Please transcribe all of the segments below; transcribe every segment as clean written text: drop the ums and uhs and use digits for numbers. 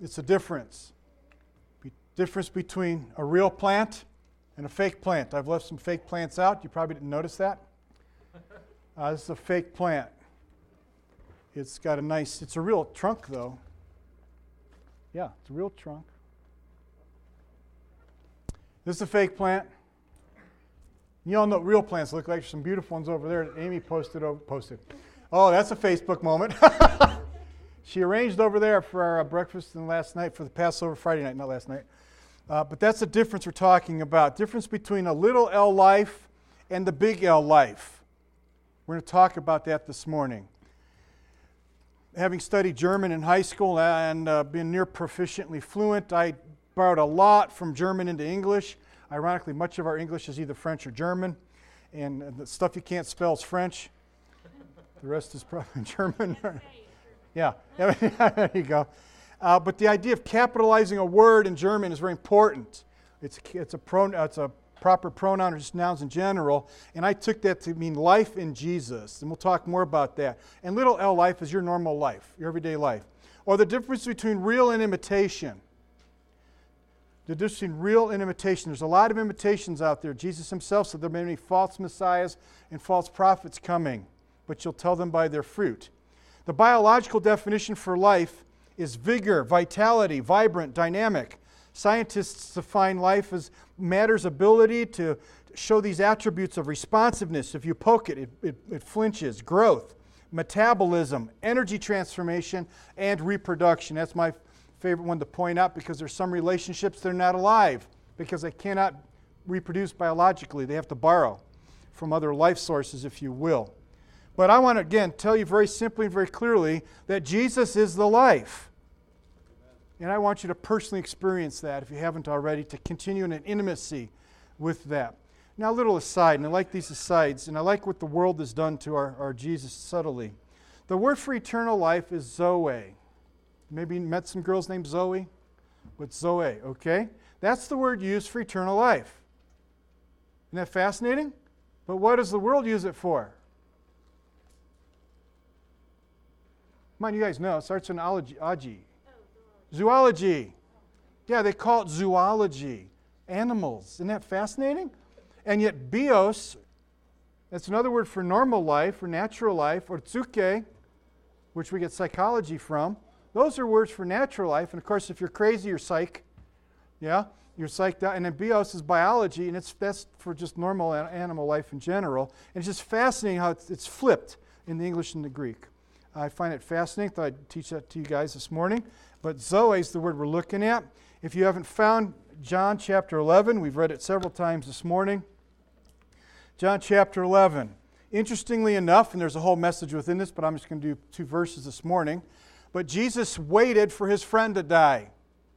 It's a difference. Difference between a real plant and a fake plant. I've left some fake plants out. You probably didn't notice that. This is a fake plant. It's got it's a real trunk though. Yeah, it's a real trunk. This is a fake plant. You all know what real plants look like. There's some beautiful ones over there that Amy posted. Oh, that's a Facebook moment. She arranged over there for our breakfast and last night for the Passover Friday night, not last night. But that's the difference we're talking about. Difference between a little L life and the big L life. We're going to talk about that this morning. Having studied German in high school and been near proficiently fluent, I borrowed a lot from German into English. Ironically, much of our English is either French or German, and the stuff you can't spell is French. The rest is probably German. Yeah, there you go. But the idea of capitalizing a word in German is very important. It's a proper pronoun or just nouns in general, and I took that to mean life in Jesus, and we'll talk more about that. And little L life is your normal life, your everyday life. Or the difference between real and imitation. The difference between real and imitation. There's a lot of imitations out there. Jesus himself said there may be many false messiahs and false prophets coming, but you'll tell them by their fruit. The biological definition for life is vigor, vitality, vibrant, dynamic. Scientists define life as matter's ability to show these attributes of responsiveness. If you poke it, it flinches. Growth, metabolism, energy transformation, and reproduction. That's my favorite one to point out because there's some relationships that are not alive because they cannot reproduce biologically. They have to borrow from other life sources, if you will. But I want to, again, tell you very simply and very clearly that Jesus is the life. And I want you to personally experience that, if you haven't already, to continue in an intimacy with that. Now, a little aside, and I like these asides, and I like what the world has done to our Jesus subtly. The word for eternal life is Zoe. Maybe you met some girls named Zoe? But Zoe, okay? That's the word used for eternal life. Isn't that fascinating? But what does the world use it for? Come on, you guys know. It starts in ology. Zoology. Yeah, they call it zoology. Animals. Isn't that fascinating? And yet bios, that's another word for normal life or natural life, or tsuke, which we get psychology from. Those are words for natural life. And of course, if you're crazy, you're psych. Yeah, you're psyched out. And then bios is biology, and that's for just normal animal life in general. And it's just fascinating how it's flipped in the English and the Greek. I find it fascinating. Thought I'd teach that to you guys this morning. But Zoe is the word we're looking at. If you haven't found John chapter 11, we've read it several times this morning. John chapter 11. Interestingly enough, and there's a whole message within this, but I'm just going to do 2 verses this morning. But Jesus waited for his friend to die.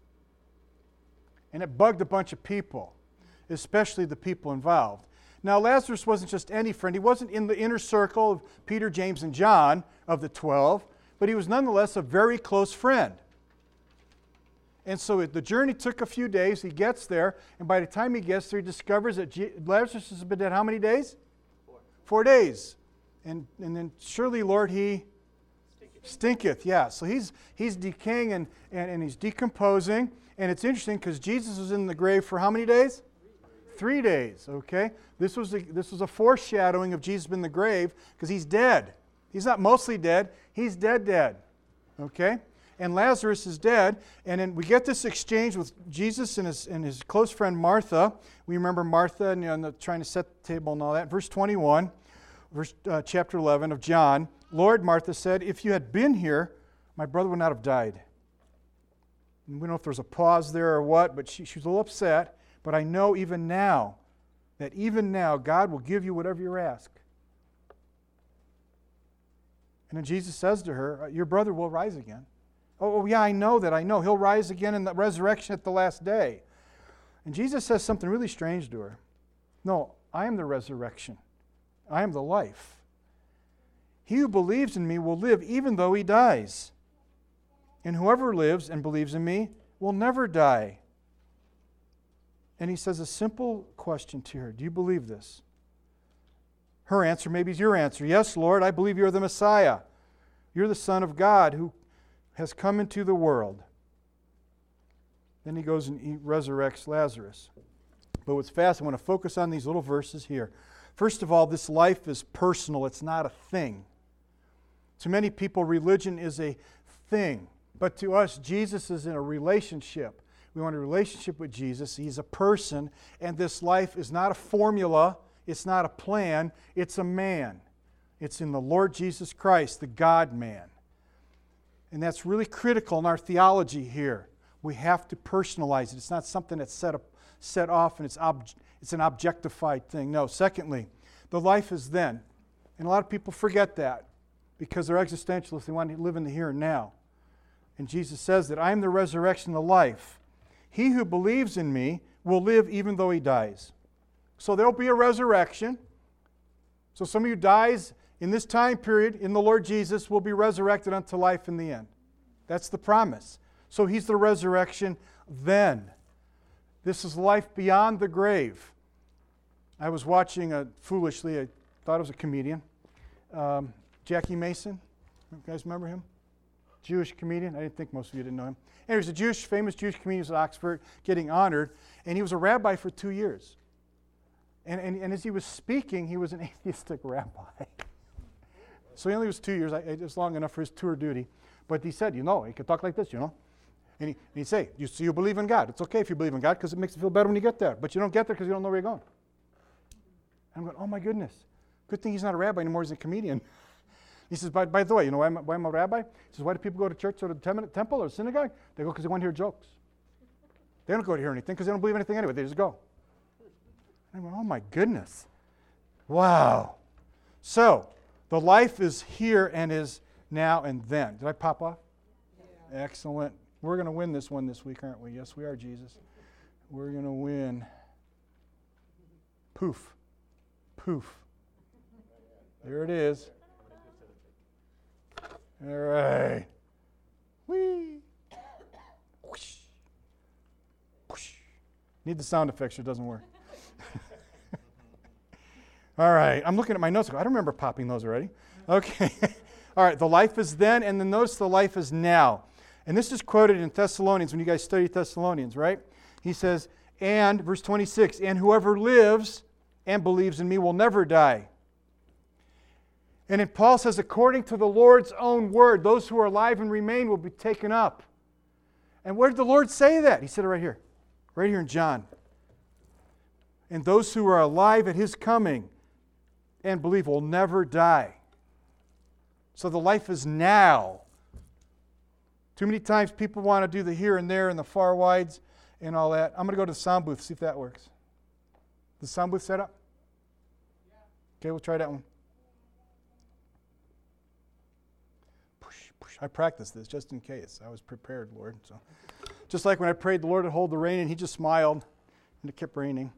And it bugged a bunch of people, especially the people involved. Now, Lazarus wasn't just any friend. He wasn't in the inner circle of Peter, James, and John of the 12, but he was nonetheless a very close friend. And so the journey took a few days. He gets there, and by the time he gets there, he discovers that Lazarus has been dead how many days? 4 days. And then surely, Lord, he stinketh. Yeah, so he's decaying and he's decomposing. And it's interesting because Jesus was in the grave for how many days? 3 days, okay? This was a foreshadowing of Jesus in the grave because he's dead. He's not mostly dead. He's dead, okay? And Lazarus is dead. And then we get this exchange with Jesus and his close friend Martha. We remember Martha and trying to set the table and all that. Verse 21, chapter 11 of John. Lord, Martha said, if you had been here, my brother would not have died. And we don't know if there's a pause there or what, but she was a little upset. But I know even now, that even now, God will give you whatever you ask. And then Jesus says to her, your brother will rise again. Oh, yeah, I know that. I know. He'll rise again in the resurrection at the last day. And Jesus says something really strange to her. No, I am the resurrection. I am the life. He who believes in me will live even though he dies. And whoever lives and believes in me will never die. And he says a simple question to her. Do you believe this? Her answer maybe is your answer. Yes, Lord, I believe you're the Messiah. You're the Son of God who has come into the world. Then he goes and he resurrects Lazarus. But what's fast, I want to focus on these little verses here. First of all, this life is personal. It's not a thing. To many people, religion is a thing. But to us, Jesus is in a relationship. We want a relationship with Jesus. He's a person. And this life is not a formula. It's not a plan. It's a man. It's in the Lord Jesus Christ, the God-man. And that's really critical in our theology here. We have to personalize it. It's not something that's set off and it's an objectified thing. No. Secondly, the life is then. And a lot of people forget that because they're existentialists. They want to live in the here and now. And Jesus says that I am the resurrection and the life. He who believes in me will live even though he dies. So there'll be a resurrection. So somebody who dies in this time period in the Lord Jesus will be resurrected unto life in the end. That's the promise. So he's the resurrection then. This is life beyond the grave. I was watching foolishly, I thought it was a comedian, Jackie Mason. You guys remember him? Jewish comedian. I didn't think most of you didn't know him. And he was a famous Jewish comedian at Oxford, getting honored, and he was a rabbi for 2 years. And as he was speaking, he was an atheistic rabbi. So he only was 2 years. It was long enough for his tour duty. But he said, he could talk like this, And he'd say, you believe in God. It's okay if you believe in God because it makes you feel better when you get there. But you don't get there because you don't know where you're going. And I'm going, oh my goodness. Good thing he's not a rabbi anymore. He's a comedian. He says, by the way, why I'm a rabbi? He says, why do people go to church or the temple or the synagogue? They go because they want to hear jokes. They don't go to hear anything because they don't believe anything anyway. They just go. And I'm going, oh my goodness. Wow. So, the life is here and is now and then. Did I pop off? Yeah. Excellent. We're going to win this one this week, aren't we? Yes, we are, Jesus. We're going to win. Poof. Poof. There it is. All right. Whee. Whoosh. Whoosh. Need the sound effects or it doesn't work. All right. I'm looking at my notes. I don't remember popping those already. Okay. All right. The life is then, and then notice the life is now. And this is quoted in Thessalonians when you guys study Thessalonians, right? He says, and, verse 26, and whoever lives and believes in me will never die. And then Paul says, according to the Lord's own word, those who are alive and remain will be taken up. And where did the Lord say that? He said it right here in John. And those who are alive at his coming and believe will never die. So the life is now. Too many times people want to do the here and there and the far wides and all that. I'm going to go to the sound booth, see if that works. The sound booth set up? Yeah. Okay, we'll try that one. I practiced this just in case. I was prepared, Lord. So, just like when I prayed the Lord to hold the rain, and he just smiled, and it kept raining.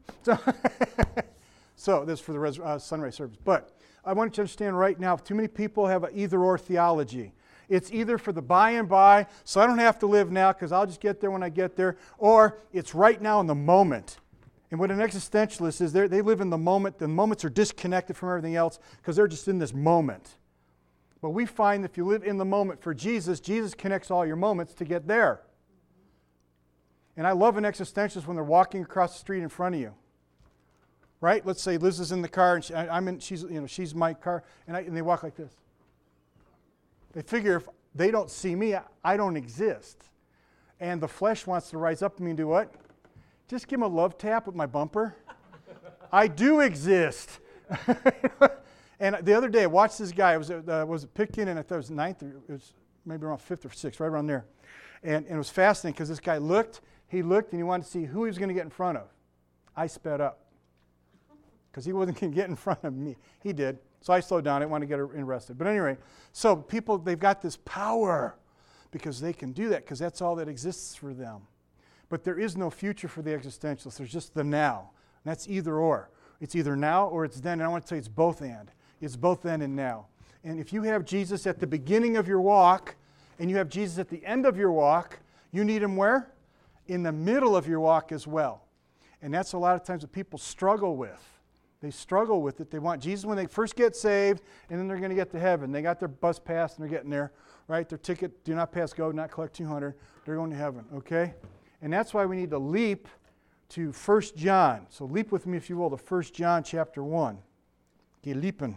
So this is for the sunrise service. But I want you to understand right now, too many people have an either-or theology. It's either for the by and by, so I don't have to live now because I'll just get there when I get there, or it's right now in the moment. And what an existentialist is, they live in the moment. The moments are disconnected from everything else because they're just in this moment. But we find that if you live in the moment for Jesus, Jesus connects all your moments to get there. And I love an existentialist when they're walking across the street in front of you. Right? Let's say Liz is in the car and she's my car, and they walk like this. They figure if they don't see me, I don't exist. And the flesh wants to rise up to me and do what? Just give him a love tap with my bumper. I do exist. And the other day, I watched this guy. It was picked in, and I thought it was 9th, or it was maybe around 5th or 6th, right around there. And it was fascinating because this guy looked, and he wanted to see who he was going to get in front of. I sped up because he wasn't going to get in front of me. He did. So I slowed down. I didn't want to get arrested. But anyway, so people, they've got this power because they can do that because that's all that exists for them. But there is no future for the existentialists. There's just the now. And that's either or. It's either now or it's then. And I want to tell you it's both and. It's both then and now. And if you have Jesus at the beginning of your walk and you have Jesus at the end of your walk, you need him where? In the middle of your walk as well. And that's a lot of times what people struggle with. They struggle with it. They want Jesus when they first get saved, and then they're going to get to heaven. They got their bus pass, and they're getting there, right? Their ticket, do not pass go, not collect 200. They're going to heaven, okay? And that's why we need to leap to 1 John. So leap with me, if you will, to 1 John chapter 1. Okay, leaping.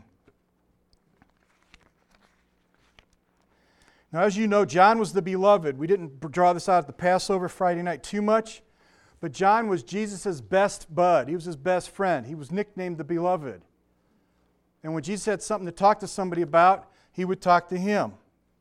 Now, as you know, John was the beloved. We didn't draw this out at the Passover Friday night too much, but John was Jesus' best bud. He was his best friend. He was nicknamed the beloved. And when Jesus had something to talk to somebody about, he would talk to him.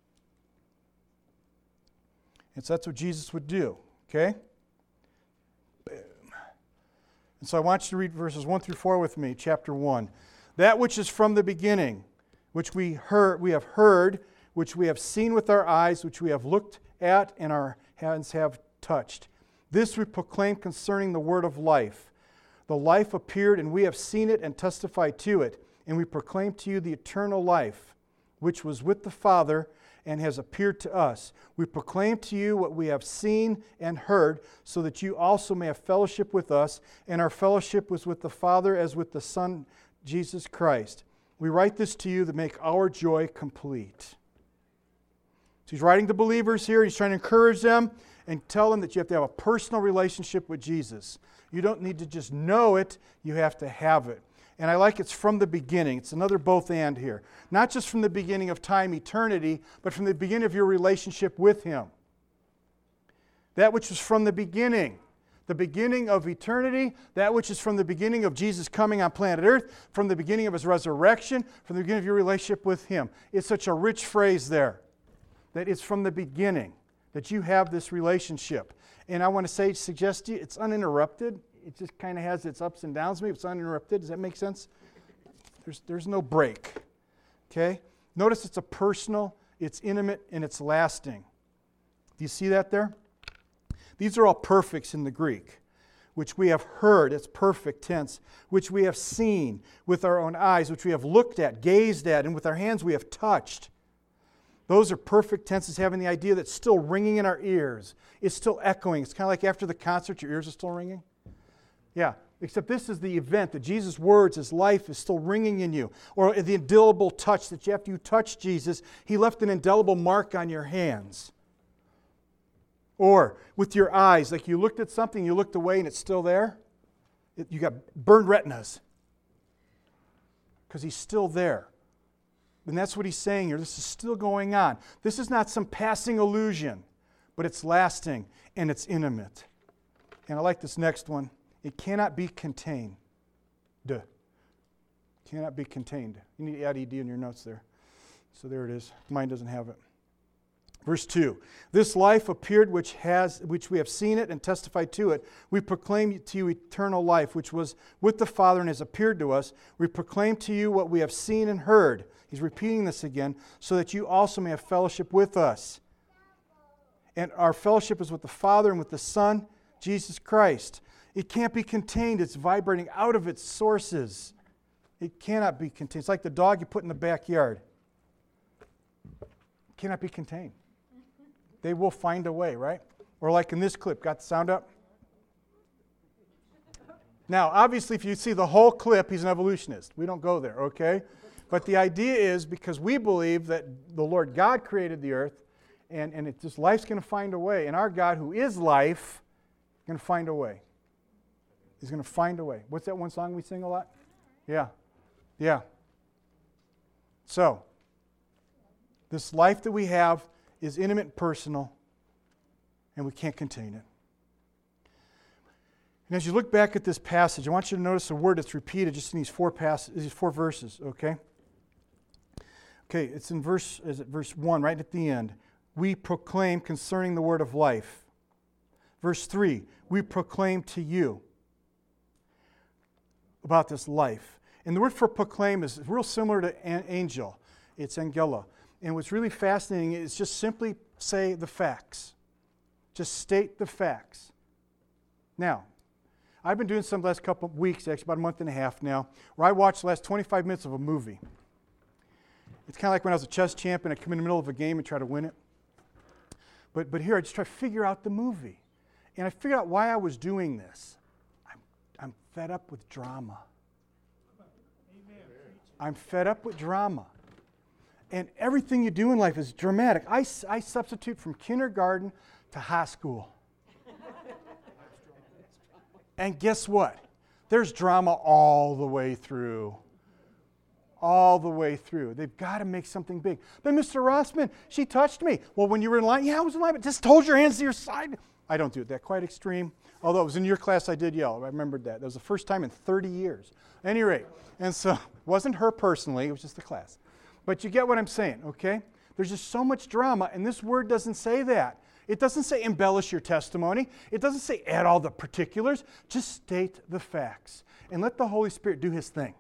And so that's what Jesus would do, okay? Boom. And so I want you to read verses 1 through 4 with me, chapter 1. That which is from the beginning, which we have heard, which we have seen with our eyes, which we have looked at and our hands have touched. This we proclaim concerning the word of life. The life appeared, and we have seen it and testified to it. And we proclaim to you the eternal life, which was with the Father and has appeared to us. We proclaim to you what we have seen and heard, so that you also may have fellowship with us. And our fellowship was with the Father as with the Son, Jesus Christ. We write this to you to make our joy complete. So he's writing to believers here. He's trying to encourage them and tell them that you have to have a personal relationship with Jesus. You don't need to just know it, you have to have it. And I like it's from the beginning. It's another both and here. Not just from the beginning of time, eternity, but from the beginning of your relationship with Him. That which was from the beginning of eternity, that which is from the beginning of Jesus coming on planet Earth, from the beginning of His resurrection, from the beginning of your relationship with Him. It's such a rich phrase there, that it's from the beginning that you have this relationship. And I want to suggest to you, it's uninterrupted. It just kind of has its ups and downs. Maybe it's uninterrupted. Does that make sense? There's no break. Okay? Notice it's a personal, it's intimate, and it's lasting. Do you see that there? These are all perfects in the Greek, which we have heard, it's perfect tense, which we have seen with our own eyes, which we have looked at, gazed at, and with our hands we have touched. Those are perfect tenses having the idea that it's still ringing in our ears. It's still echoing. It's kind of like after the concert, your ears are still ringing. Yeah, except this is the event that Jesus' words, His life is still ringing in you. Or the indelible touch that after you touch Jesus, He left an indelible mark on your hands. Or with your eyes, like you looked at something, you looked away and it's still there. You got burned retinas. Because He's still there. And that's what He's saying here. This is still going on. This is not some passing illusion, but it's lasting and it's intimate. And I like this next one. It cannot be contained. Cannot be contained. You need to add ED in your notes there. So there it is. Mine doesn't have it. Verse 2. This life appeared which we have seen it and testified to it. We proclaim to you eternal life, which was with the Father and has appeared to us. We proclaim to you what we have seen and heard. He's repeating this again, so that you also may have fellowship with us. And our fellowship is with the Father and with the Son, Jesus Christ. It can't be contained. It's vibrating out of its sources. It cannot be contained. It's like the dog you put in the backyard. It cannot be contained. They will find a way, right? Or like in this clip. Got the sound up? Now, obviously, if you see the whole clip, he's an evolutionist. We don't go there, okay? But the idea is because we believe that the Lord God created the earth, and it just life's going to find a way. And our God, who is life, is going to find a way. He's going to find a way. What's that one song we sing a lot? Yeah. Yeah. So, this life that we have is intimate and personal, and we can't contain it. And as you look back at this passage, I want you to notice a word that's repeated just in these four verses, okay? Okay, it's in verse 1, right at the end. We proclaim concerning the word of life. Verse 3, we proclaim to you about this life. And the word for proclaim is real similar to angel. It's angela. And what's really fascinating is just simply say the facts. Just state the facts. Now, I've been doing some the last couple of weeks, actually about a month and a half now, where I watch the last 25 minutes of a movie. It's kind of like when I was a chess champion, I come in the middle of a game and try to win it. But here I just try to figure out the movie. And I figured out why I was doing this. I'm fed up with drama. I'm fed up with drama. And everything you do in life is dramatic. I substitute from kindergarten to high school. And guess what? There's drama all the way through. All the way through. They've got to make something big. But Mr. Rossman, she touched me. Well, when you were in line, yeah, I was in line, but just hold your hands to your side. I don't do it that quite extreme. Although it was in your class, I did yell. I remembered that. That was the first time in 30 years. At any rate, and so it wasn't her personally, it was just the class. But you get what I'm saying, okay? There's just so much drama, and this word doesn't say that. It doesn't say embellish your testimony. It doesn't say add all the particulars. Just state the facts and let the Holy Spirit do His thing.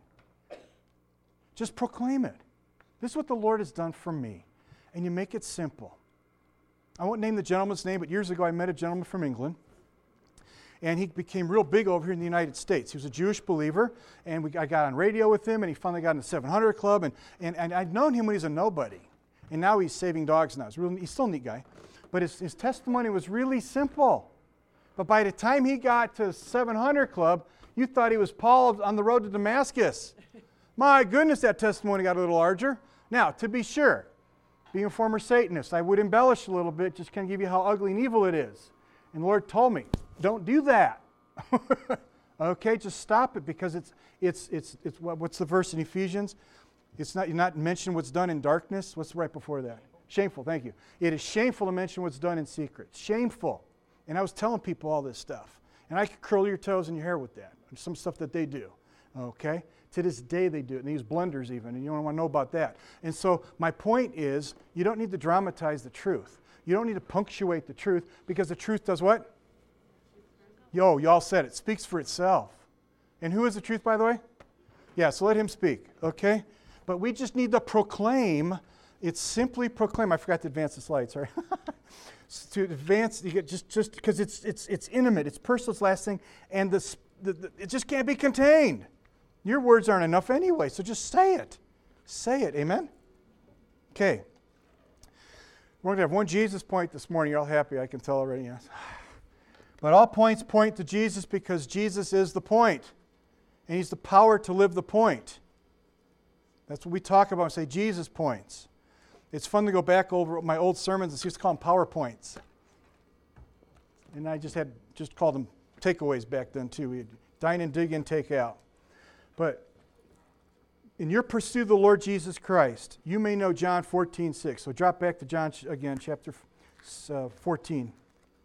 Just proclaim it. This is what the Lord has done for me. And you make it simple. I won't name the gentleman's name, but years ago I met a gentleman from England. And he became real big over here in the United States. He was a Jewish believer, and I got on radio with him, and he finally got in the 700 Club. And I'd known him when he was a nobody. And now he's saving dogs now. He's still a neat guy. But his testimony was really simple. But by the time he got to 700 Club, you thought he was Paul on the road to Damascus. My goodness, that testimony got a little larger. Now, to be sure, being a former Satanist, I would embellish a little bit, just kind of give you how ugly and evil it is. And the Lord told me, don't do that. Okay, just stop it, because it's what's the verse in Ephesians? You're not mentioning what's done in darkness. What's right before that? Shameful, thank you. It is shameful to mention what's done in secret. Shameful. And I was telling people all this stuff. And I could curl your toes and your hair with that. Some stuff that they do. Okay? To this day they do it. And they use blenders even. And you don't want to know about that. And so my point is, you don't need to dramatize the truth. You don't need to punctuate the truth, because the truth does what? Y'all said it. Speaks for itself. And who is the truth, by the way? Yeah, so let Him speak. Okay? But we just need to proclaim. It's simply proclaim. I forgot to advance the slide, sorry. To advance, you get just because it's intimate, it's personal, it's lasting, and it just can't be contained. Your words aren't enough anyway, so just say it. Say it, amen? Okay. We're going to have one Jesus point this morning. You're all happy, I can tell already, yes. But all points point to Jesus, because Jesus is the point. And He's the power to live the point. That's what we talk about and say Jesus points. It's fun to go back over my old sermons and used to call them PowerPoints. And I just called them takeaways back then too. We'd dine in, dig in, take out. But in your pursuit of the Lord Jesus Christ, you may know John 14:6. So drop back to John again, chapter 14.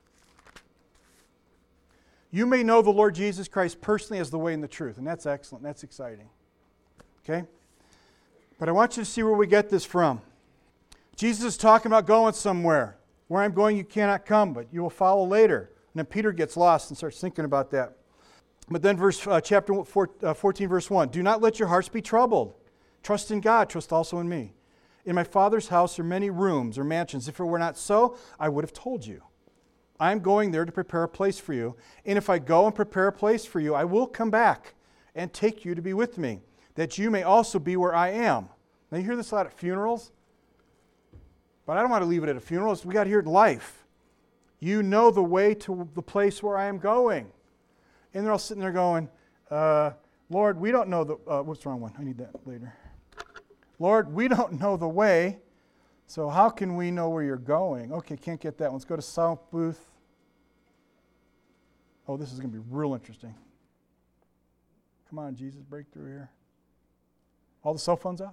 You may know the Lord Jesus Christ personally as the way and the truth. And that's excellent. That's exciting. Okay? But I want you to see where we get this from. Jesus is talking about going somewhere. Where I'm going, you cannot come, but you will follow later. And then Peter gets lost and starts thinking about that. But then chapter 14, verse 1. Do not let your hearts be troubled. Trust in God. Trust also in me. In my Father's house are many rooms or mansions. If it were not so, I would have told you. I am going there to prepare a place for you. And if I go and prepare a place for you, I will come back and take you to be with me, that you may also be where I am. Now you hear this a lot at funerals. But I don't want to leave it at a funeral. We got to hear it in life. You know the way to the place where I am going. And they're all sitting there going, Lord, we don't know the... what's the wrong one? I need that later. Lord, we don't know the way, so how can we know where you're going? Okay, can't get that one. Let's go to South Booth. Oh, this is going to be real interesting. Come on, Jesus, break through here. All the cell phones off?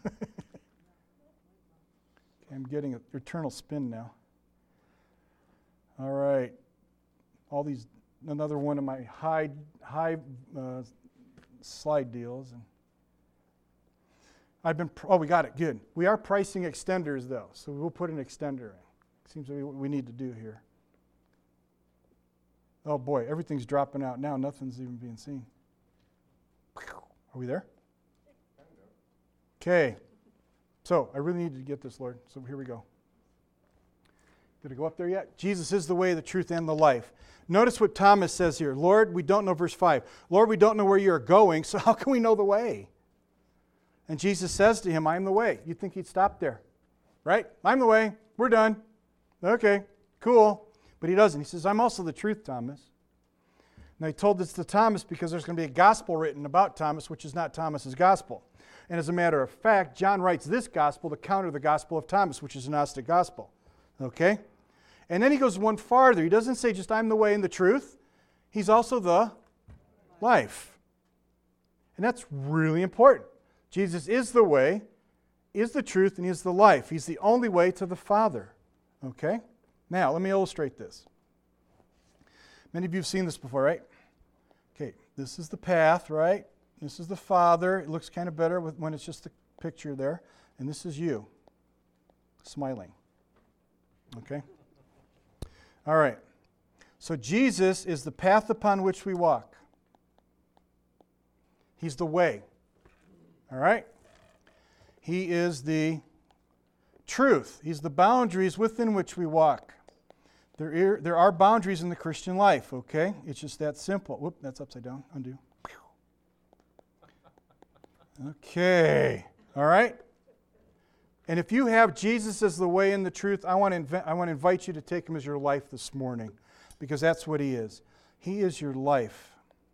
I'm getting an eternal spin now. All right. All these, another one of my high slide deals. And we got it, good. We are pricing extenders though, so we'll put an extender in. Seems to be what we need to do here. Oh boy, everything's dropping out now. Nothing's even being seen. Are we there? Okay. So, I really need to get this, Lord. So here we go. Did it go up there yet? Jesus is the way, the truth, and the life. Notice what Thomas says here. Lord, we don't know, verse 5. Lord, we don't know where you're going, so how can we know the way? And Jesus says to him, I am the way. You'd think he'd stop there. Right? I'm the way. We're done. Okay, cool. But he doesn't. He says, I'm also the truth, Thomas. Now he told this to Thomas because there's going to be a gospel written about Thomas, which is not Thomas's gospel. And as a matter of fact, John writes this gospel to counter the gospel of Thomas, which is a Gnostic gospel. Okay? And then he goes one farther. He doesn't say just I'm the way and the truth. He's also the life. And that's really important. Jesus is the way, is the truth, and He is the life. He's the only way to the Father. Okay? Now, let me illustrate this. Many of you have seen this before, right? Okay, this is the path, right? This is the Father. It looks kind of better when it's just the picture there. And this is you, smiling. Okay? All right. So Jesus is the path upon which we walk. He's the way. All right? He is the truth. He's the boundaries within which we walk. There are boundaries in the Christian life, okay? It's just that simple. Whoop, that's upside down. Undo. Okay. All right? And if you have Jesus as the way and the truth, I want to invite you to take Him as your life this morning, because that's what He is. He is your life.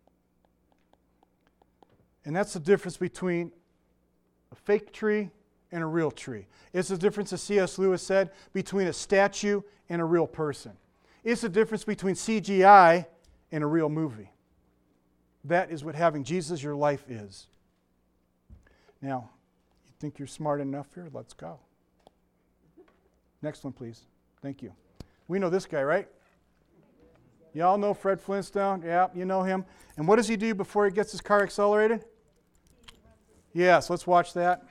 And that's the difference between a fake tree and a real tree. It's the difference, as C.S. Lewis said, between a statue and a real person. It's the difference between CGI and a real movie. That is what having Jesus your life is. Now, you think you're smart enough here? Let's go. Next one, please. Thank you. We know this guy, right? Y'all know Fred Flintstone? Yeah, you know him. And what does he do before he gets his car accelerated? Yes, let's watch that.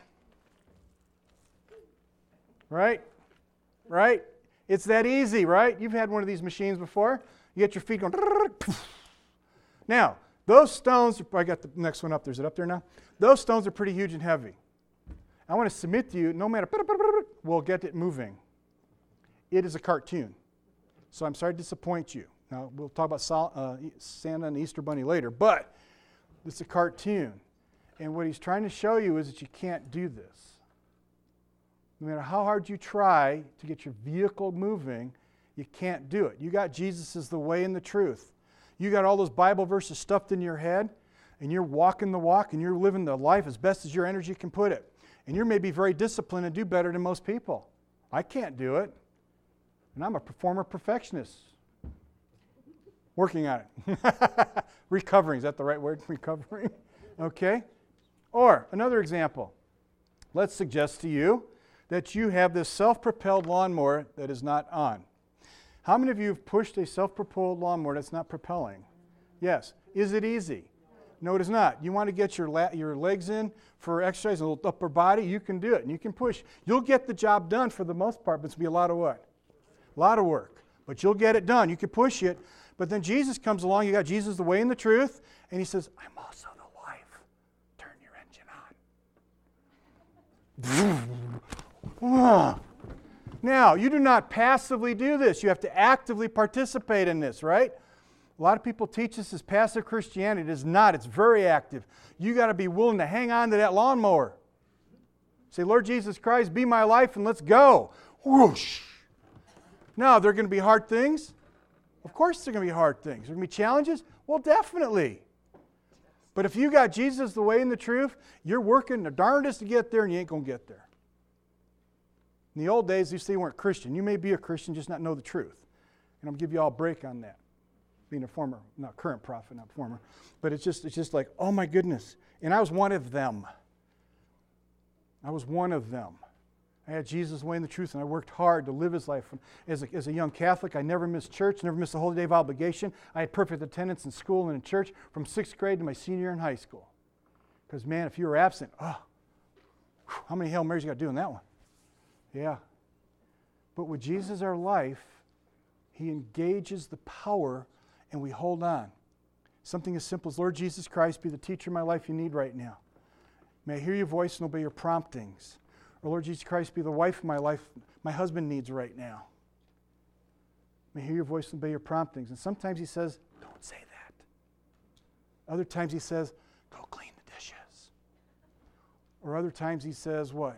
Right? Right? It's that easy, right? You've had one of these machines before. You get your feet going. Now, those stones, I got the next one up there. Is it up there now? Those stones are pretty huge and heavy. I want to submit to you, no matter, we'll get it moving. It is a cartoon. So I'm sorry to disappoint you. Now, we'll talk about Santa and the Easter Bunny later, but it's a cartoon. And what he's trying to show you is that you can't do this. No matter how hard you try to get your vehicle moving, you can't do it. You got Jesus as the way and the truth. You got all those Bible verses stuffed in your head, and you're walking the walk, and you're living the life as best as your energy can put it. And you're maybe very disciplined and do better than most people. I can't do it. And I'm a performer perfectionist. Working on it. Recovering, is that the right word? Recovering? Okay. Or, another example. Let's suggest to you that you have this self-propelled lawnmower that is not on. How many of you have pushed a self-propelled lawnmower that's not propelling? Yes. Is it easy? No, it is not. You want to get your legs in for exercise, a little upper body, you can do it, and you can push. You'll get the job done for the most part, but it's going to be a lot of what? A lot of work. But you'll get it done. You can push it. But then Jesus comes along. You got Jesus, the way and the truth, and He says, I'm also the life. Turn your engine on. Now, you do not passively do this. You have to actively participate in this, right? A lot of people teach this as passive Christianity. It is not. It's very active. You got to be willing to hang on to that lawnmower. Say, Lord Jesus Christ, be my life, and let's go. Whoosh. Now, there are going to be hard things. Of course there are going to be hard things. There are going to be challenges. Well, definitely. But if you got Jesus, the way and the truth, you're working the darndest to get there, and you ain't going to get there. In the old days, you say you weren't Christian. You may be a Christian, just not know the truth. And I'm going to give you all a break on that. Being a former, not current prophet, not former. But it's just like, oh my goodness. And I was one of them. I was one of them. I had Jesus, the way and the truth, and I worked hard to live His life. As a young Catholic, I never missed church, never missed a holy day of obligation. I had perfect attendance in school and in church from 6th grade to my senior year in high school. Because, man, if you were absent, how many Hail Marys you got to do in that one? Yeah. But with Jesus our life, He engages the power, and we hold on. Something as simple as, Lord Jesus Christ, be the teacher of my life you need right now. May I hear your voice and obey your promptings. Or Lord Jesus Christ, be the wife of my life my husband needs right now. May I hear your voice and obey your promptings. And sometimes He says, don't say that. Other times He says, go clean the dishes. Or other times He says, what?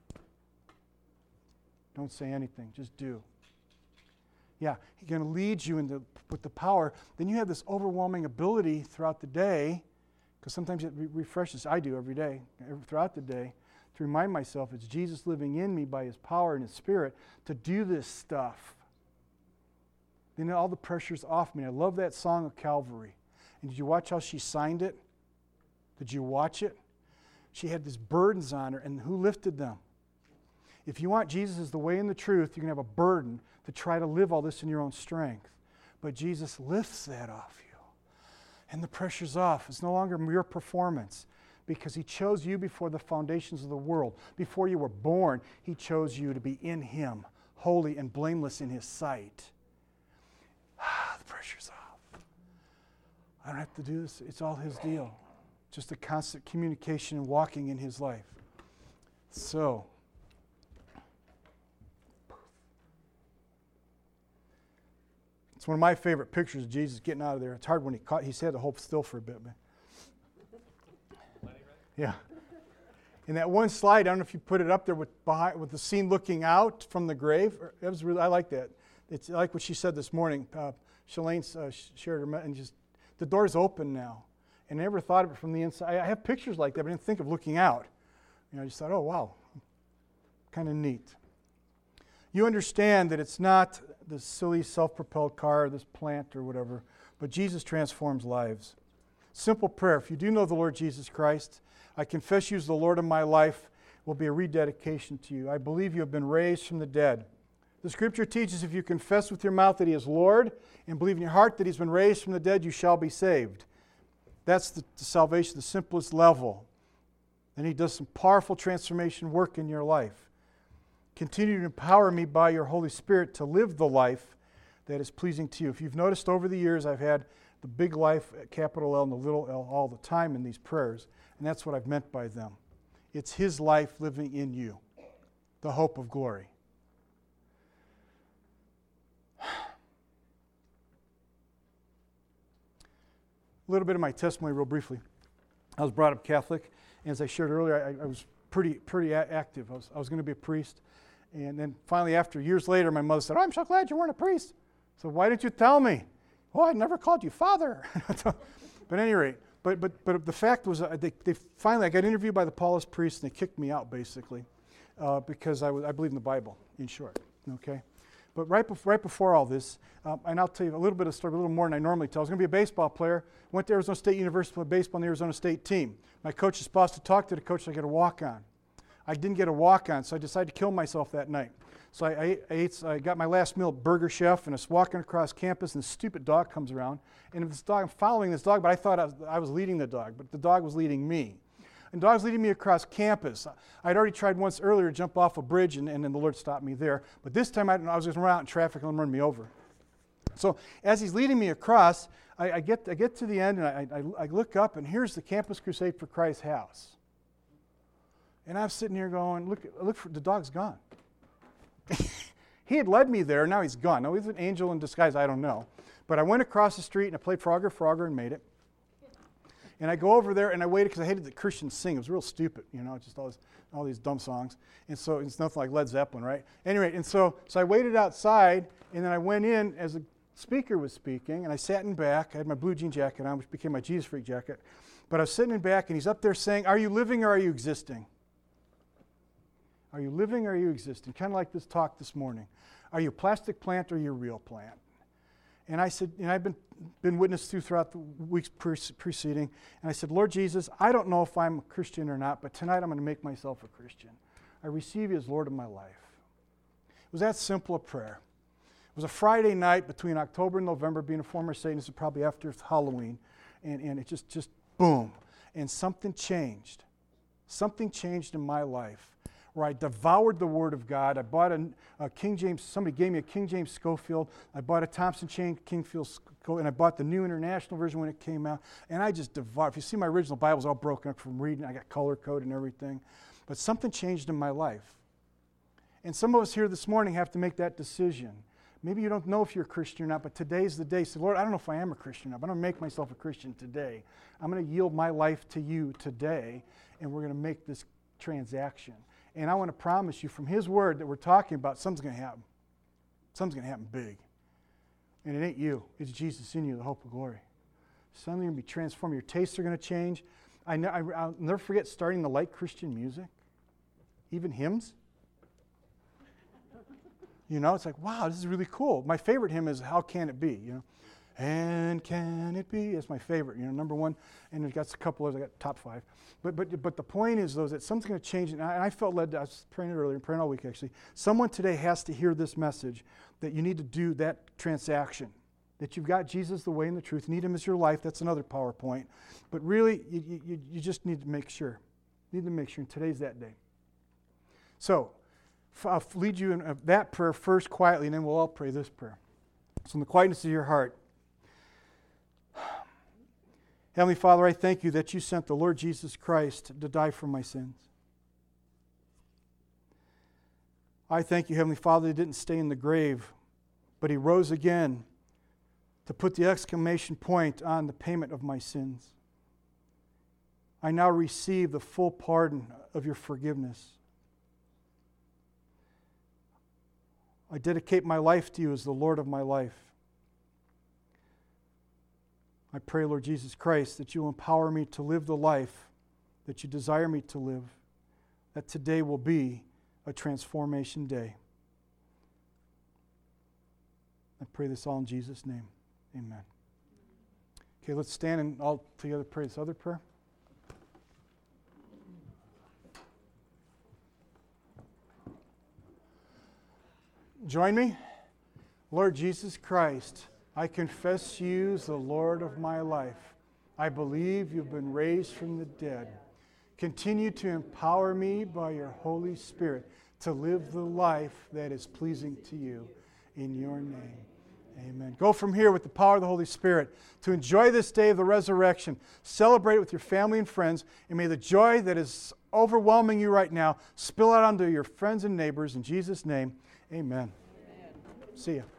Don't say anything, just do. Yeah, He's going to lead you with the power. Then you have this overwhelming ability throughout the day, because sometimes it refreshes, I do every day, throughout the day, to remind myself it's Jesus living in me by His power and His Spirit to do this stuff. Then all the pressure's off me. I love that song of Calvary. And did you watch how she signed it? Did you watch it? She had these burdens on her, and who lifted them? If you want Jesus as the way and the truth, you're going to have a burden to try to live all this in your own strength. But Jesus lifts that off you. And the pressure's off. It's no longer mere performance because He chose you before the foundations of the world. Before you were born, He chose you to be in Him, holy and blameless in His sight. The pressure's off. I don't have to do this. It's all His deal. Just a constant communication and walking in His life. So, it's one of my favorite pictures of Jesus getting out of there. It's hard when he had to hold still for a bit, man. Yeah. In that one slide, I don't know if you put it up there with the scene looking out from the grave. It was really, I like that. It's like what she said this morning. Shalane shared her, and just the door's open now. And I never thought of it from the inside. I have pictures like that, but I didn't think of looking out. I just thought, oh, wow, kind of neat. You understand that it's not this silly self-propelled car, this plant or whatever, but Jesus transforms lives. Simple prayer. If you do know the Lord Jesus Christ, I confess you as the Lord of my life, will be a rededication to you. I believe you have been raised from the dead. The Scripture teaches if you confess with your mouth that He is Lord and believe in your heart that He's been raised from the dead, you shall be saved. That's the salvation, the simplest level. Then He does some powerful transformation work in your life. Continue to empower me by your Holy Spirit to live the life that is pleasing to you. If you've noticed over the years, I've had the big life, capital L and the little l, all the time in these prayers, and that's what I've meant by them. It's His life living in you, the hope of glory. A little bit of my testimony real briefly. I was brought up Catholic, and as I shared earlier, I was pretty active. I was going to be a priest. And then finally, after years later, my mother said, "Oh, I'm so glad you weren't a priest." So why didn't you tell me? "Oh, I never called you father." But at any rate, but the fact was, they finally, I got interviewed by the Paulist priest, and they kicked me out, basically, because I believe in the Bible, in short, okay? But right before all this, and I'll tell you a little bit of story, a little more than I normally tell. I was going to be a baseball player. Went to Arizona State University, played baseball on the Arizona State team. My coach is supposed to talk to the coach so I get a walk-on. I didn't get a walk-on, so I decided to kill myself that night. So I got my last meal at Burger Chef, and I was walking across campus, and this stupid dog comes around. And this dog, I'm following this dog, but I thought I was leading the dog, but the dog was leading me. And the dog was leading me across campus. I'd already tried once earlier to jump off a bridge, and then the Lord stopped me there. But this time I was just running out in traffic and run me over. So as he's leading me across, I get to the end, and I look up, and here's the Campus Crusade for Christ house. And I'm sitting here going, look, the dog's gone. He had led me there, now he's gone. Now he's an angel in disguise, I don't know. But I went across the street, and I played Frogger, and made it. And I go over there, and I waited, because I hated the Christians sing. It was real stupid, just all these dumb songs. And so it's nothing like Led Zeppelin, right? Anyway, and so I waited outside, and then I went in as the speaker was speaking, and I sat in back. I had my blue jean jacket on, which became my Jesus Freak jacket. But I was sitting in back, and he's up there saying, "Are you living or are you existing? Are you living or are you existing?" Kind of like this talk this morning. Are you a plastic plant or are you a real plant? And I said, I've been witnessed to throughout the weeks preceding, and I said, "Lord Jesus, I don't know if I'm a Christian or not, but tonight I'm going to make myself a Christian. I receive you as Lord of my life." It was that simple a prayer. It was a Friday night between October and November, being a former Satanist, probably after Halloween, and it just boom. And something changed. Something changed in my life, where I devoured the Word of God. I bought a King James, somebody gave me a King James Schofield. I bought a Thompson Chain Kingfield Schofield, and I bought the New International Version when it came out. And I just devoured. If you see my original Bible, it's all broken up from reading. I got color code and everything. But something changed in my life. And some of us here this morning have to make that decision. Maybe you don't know if you're a Christian or not, but today's the day. Say, "Lord, I don't know if I am a Christian or not, but I'm going to make myself a Christian today. I'm going to yield my life to you today, and we're going to make this transaction." And I want to promise you from His Word that we're talking about, something's going to happen. Something's going to happen big. And it ain't you. It's Jesus in you, the hope of glory. Something's going to be transformed. Your tastes are going to change. I'll never forget starting to like Christian music, even hymns. You know, it's like, wow, this is really cool. My favorite hymn is How Can It Be? You know, and can it be? It's my favorite, you know, number one. And there's got a couple others, I got top 5. But the point is, though, that something's going to change. And I felt led, I was praying it earlier, praying all week actually. Someone today has to hear this message that you need to do that transaction. That you've got Jesus, the way and the truth. You need him as your life. That's another PowerPoint. But really, you just need to make sure. You need to make sure, and today's that day. So, I'll lead you in that prayer first quietly, and then we'll all pray this prayer. So in the quietness of your heart, Heavenly Father, I thank you that you sent the Lord Jesus Christ to die for my sins. I thank you, Heavenly Father, that he didn't stay in the grave, but he rose again to put the exclamation point on the payment of my sins. I now receive the full pardon of your forgiveness. I dedicate my life to you as the Lord of my life. I pray, Lord Jesus Christ, that you will empower me to live the life that you desire me to live, that today will be a transformation day. I pray this all in Jesus' name. Amen. Okay, let's stand and all together pray this other prayer. Join me. Lord Jesus Christ, I confess you as the Lord of my life. I believe you've been raised from the dead. Continue to empower me by your Holy Spirit to live the life that is pleasing to you. In your name, amen. Go from here with the power of the Holy Spirit to enjoy this day of the resurrection. Celebrate it with your family and friends, and may the joy that is overwhelming you right now spill out onto your friends and neighbors. In Jesus' name, amen. See ya.